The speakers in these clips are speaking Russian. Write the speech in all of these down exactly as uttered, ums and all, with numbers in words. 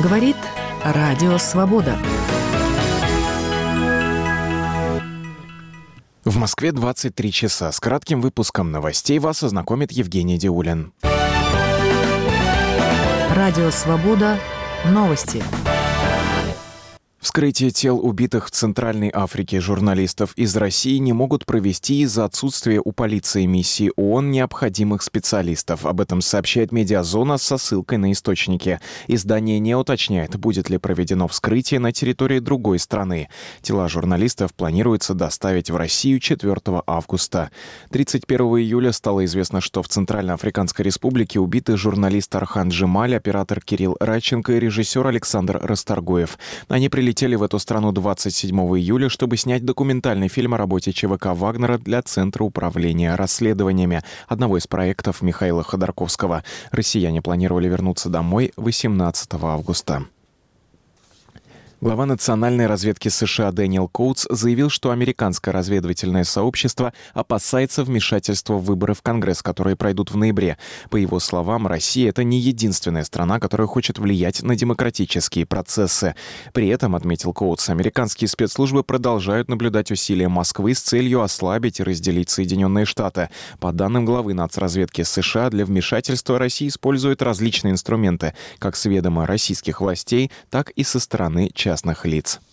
Говорит Радио Свобода. В Москве двадцать три часа. С кратким выпуском новостей вас ознакомит Евгений Диулин. Радио Свобода. Новости. Вскрытие тел убитых в Центральной Африке журналистов из России не могут провести из-за отсутствия у полиции миссии ООН необходимых специалистов. Об этом сообщает «Медиазона» со ссылкой на источники. Издание не уточняет, будет ли проведено вскрытие на территории другой страны. Тела журналистов планируется доставить в Россию четвёртого августа. тридцать первого июля стало известно, что в Центральноафриканской Республике убиты журналист Архан Джемаль, оператор Кирилл Радченко и режиссер Александр Расторгуев. Они прилетели Летели в эту страну двадцать седьмого июля, чтобы снять документальный фильм о работе ЧВК «Вагнера» для Центра управления расследованиями, одного из проектов Михаила Ходорковского. Россияне планировали вернуться домой восемнадцатого августа. Глава национальной разведки США Дэниел Коутс заявил, что американское разведывательное сообщество опасается вмешательства в выборы в Конгресс, которые пройдут в ноябре. По его словам, Россия — это не единственная страна, которая хочет влиять на демократические процессы. При этом, отметил Коутс, американские спецслужбы продолжают наблюдать усилия Москвы с целью ослабить и разделить Соединенные Штаты. По данным главы нацразведки США, для вмешательства Россия использует различные инструменты, как с ведома российских властей, так и со стороны частных частных лиц.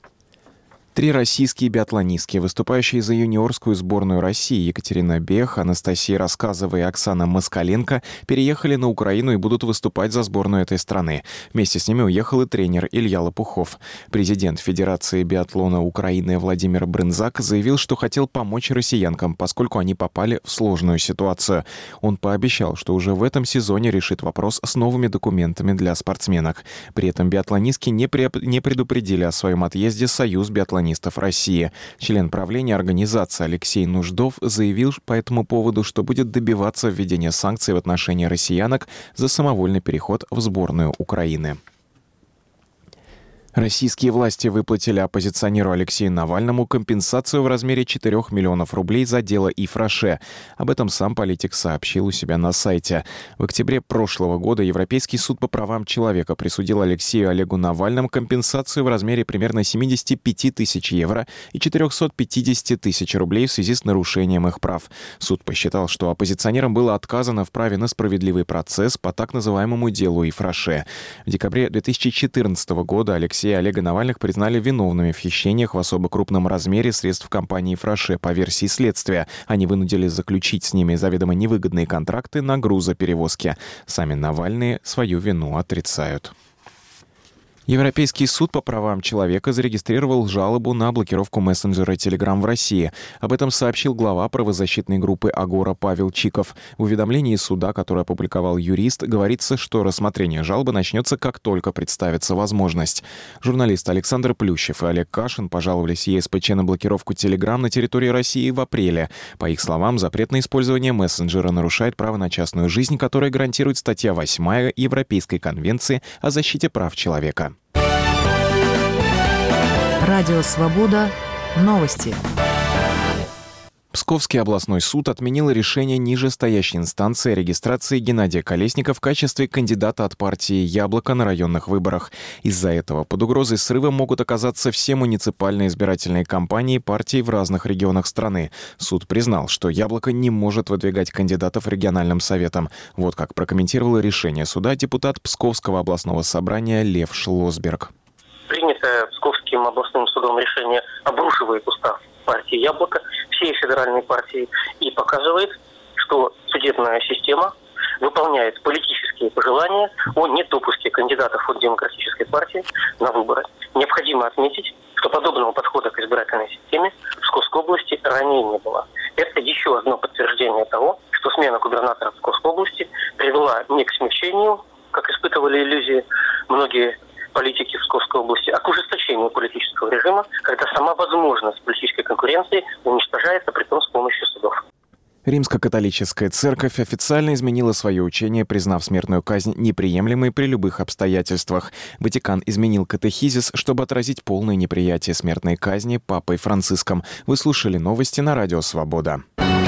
Три российские биатлонистки, выступающие за юниорскую сборную России Екатерина Бех, Анастасия Рассказова и Оксана Москаленко, переехали на Украину и будут выступать за сборную этой страны. Вместе с ними уехал и тренер Илья Лопухов. Президент Федерации биатлона Украины Владимир Брынзак заявил, что хотел помочь россиянкам, поскольку они попали в сложную ситуацию. Он пообещал, что уже в этом сезоне решит вопрос с новыми документами для спортсменок. При этом биатлонистки не, при... не предупредили о своем отъезде Союз биатлонистов России. Член правления организации Алексей Нуждов заявил по этому поводу, что будет добиваться введения санкций в отношении россиянок за самовольный переход в сборную Украины. Российские власти выплатили оппозиционеру Алексею Навальному компенсацию в размере четырёх миллионов рублей за дело Ифраше. Об этом сам политик сообщил у себя на сайте. В октябре прошлого года Европейский суд по правам человека присудил Алексею Олегу Навальному компенсацию в размере примерно семьдесят пять тысяч евро и четыреста пятьдесят тысяч рублей в связи с нарушением их прав. Суд посчитал, что оппозиционерам было отказано в праве на справедливый процесс по так называемому делу Ифраше. В декабре две тысячи четырнадцатого года Алексей и Олега Навальных признали виновными в хищениях в особо крупном размере средств компании «Фраше». По версии следствия, они вынудили заключить с ними заведомо невыгодные контракты на грузоперевозки. Сами Навальные свою вину отрицают. Европейский суд по правам человека зарегистрировал жалобу на блокировку мессенджера Telegram в России. Об этом сообщил глава правозащитной группы «Агора» Павел Чиков. В уведомлении суда, которое опубликовал юрист, говорится, что рассмотрение жалобы начнется, как только представится возможность. Журналисты Александр Плющев и Олег Кашин пожаловались ЕСПЧ на блокировку Telegram на территории России в апреле. По их словам, запрет на использование мессенджера нарушает право на частную жизнь, которое гарантирует статья восьмая Европейской конвенции о защите прав человека. Радио Свобода. Новости. Псковский областной суд отменил решение нижестоящей инстанции о регистрации Геннадия Колесника в качестве кандидата от партии «Яблоко» на районных выборах. Из-за этого под угрозой срыва могут оказаться все муниципальные избирательные кампании партий в разных регионах страны. Суд признал, что «Яблоко» не может выдвигать кандидатов региональным советам. Вот как прокомментировал решение суда депутат Псковского областного собрания Лев Шлосберг. Принятое Псковским областным судом решение обрушивает устав партии «Яблоко», всей федеральной партии, и показывает, что судебная система выполняет политические пожелания о недопуске кандидатов от демократической партии на выборы. Необходимо отметить, что подобного подхода к избирательной системе в Псковской области ранее не было. Это еще одно подтверждение того, что смена губернатора Псковской области привела не к смягчению, как испытывали иллюзии многие политики в Псковской области, а к ужесточению политического режима, когда сама возможность политической конкуренции уничтожается, притом с помощью судов. Римско-католическая церковь официально изменила свое учение, признав смертную казнь неприемлемой при любых обстоятельствах. Ватикан изменил катехизис, чтобы отразить полное неприятие смертной казни папой Франциском. Вы слушали новости на Радио Свобода.